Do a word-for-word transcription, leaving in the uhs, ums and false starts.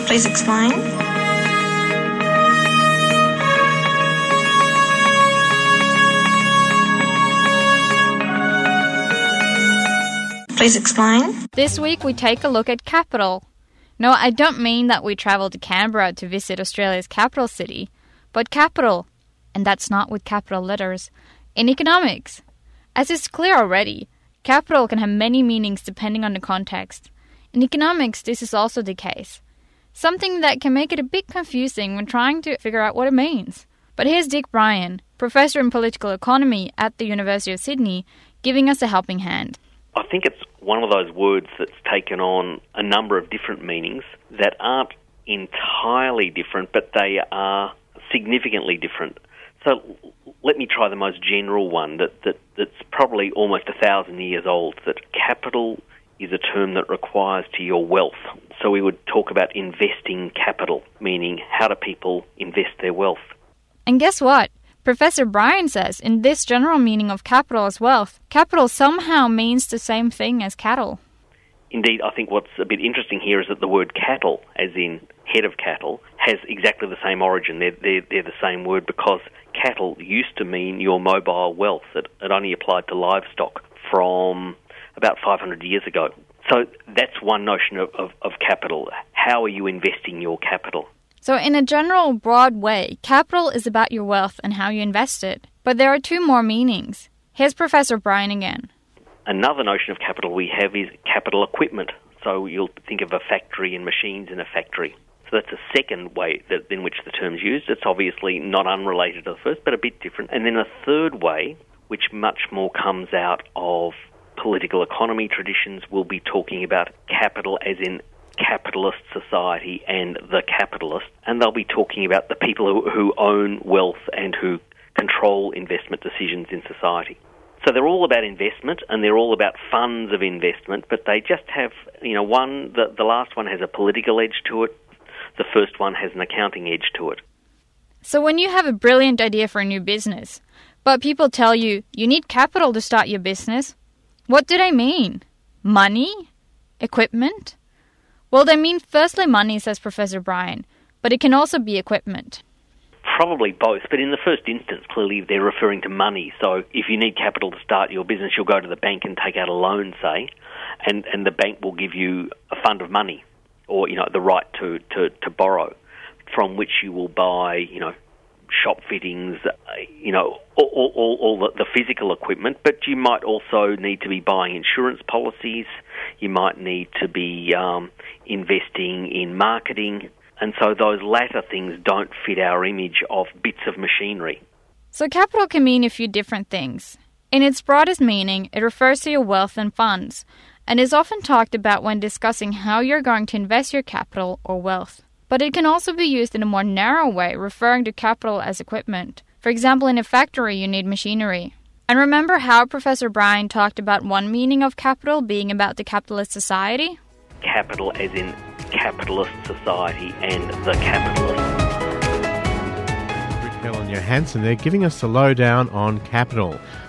Please explain. Please explain. This week we take a look at capital. No, I don't mean that we travel to Canberra to visit Australia's capital city, but capital, and that's not with capital letters, in economics. As is clear already, capital can have many meanings depending on the context. In economics, this is also the case. Something that can make it a bit confusing when trying to figure out what it means. But here's Dick Bryan, Professor in Political Economy at the University of Sydney, giving us a helping hand. I think it's one of those words that's taken on a number of different meanings that aren't entirely different, but they are significantly different. So let me try the most general one that, that that's probably almost a thousand years old, that capital is a term that requires to your wealth. So we would talk about investing capital, meaning how do people invest their wealth. And guess what? Professor Bryan says in this general meaning of capital as wealth, capital somehow means the same thing as cattle. Indeed, I think what's a bit interesting here is that the word cattle, as in head of cattle, has exactly the same origin. They're, they're, they're the same word because cattle used to mean your mobile wealth. It, it only applied to livestock from about five hundred years ago. So that's one notion of, of, of capital. How are you investing your capital? So in a general, broad way, capital is about your wealth and how you invest it. But there are two more meanings. Here's Professor Bryan again. Another notion of capital we have is capital equipment. So you'll think of a factory and machines in a factory. So that's a second way that, in which the term's used. It's obviously not unrelated to the first, but a bit different. And then a third way, which much more comes out of political economy traditions, we'll be talking about capital as in capitalist society and the capitalist, and they'll be talking about the people who, who own wealth and who control investment decisions in society. So they're all about investment and they're all about funds of investment, but they just have, you know, one, the, the last one has a political edge to it, the first one has an accounting edge to it. So when you have a brilliant idea for a new business, but people tell you you need capital to start your business, what do they mean? Money? Equipment? Well, they mean firstly money, says Professor Bryan, but it can also be equipment. Probably both, but in the first instance, clearly they're referring to money. So if you need capital to start your business, you'll go to the bank and take out a loan, say, and, and the bank will give you a fund of money or, you know, the right to, to, to borrow, from which you will buy, you know, shop fittings, you know, all, all, all the, the physical equipment, but you might also need to be buying insurance policies, you might need to be um, investing in marketing, and so those latter things don't fit our image of bits of machinery. So capital can mean a few different things. In its broadest meaning, it refers to your wealth and funds, and is often talked about when discussing how you're going to invest your capital or wealth. But it can also be used in a more narrow way, referring to capital as equipment. For example, in a factory, you need machinery. And remember how Professor Bryan talked about one meaning of capital being about the capitalist society? Capital as in capitalist society and the capitalist. Rick Bell and Johansson, they're giving us the lowdown on capital.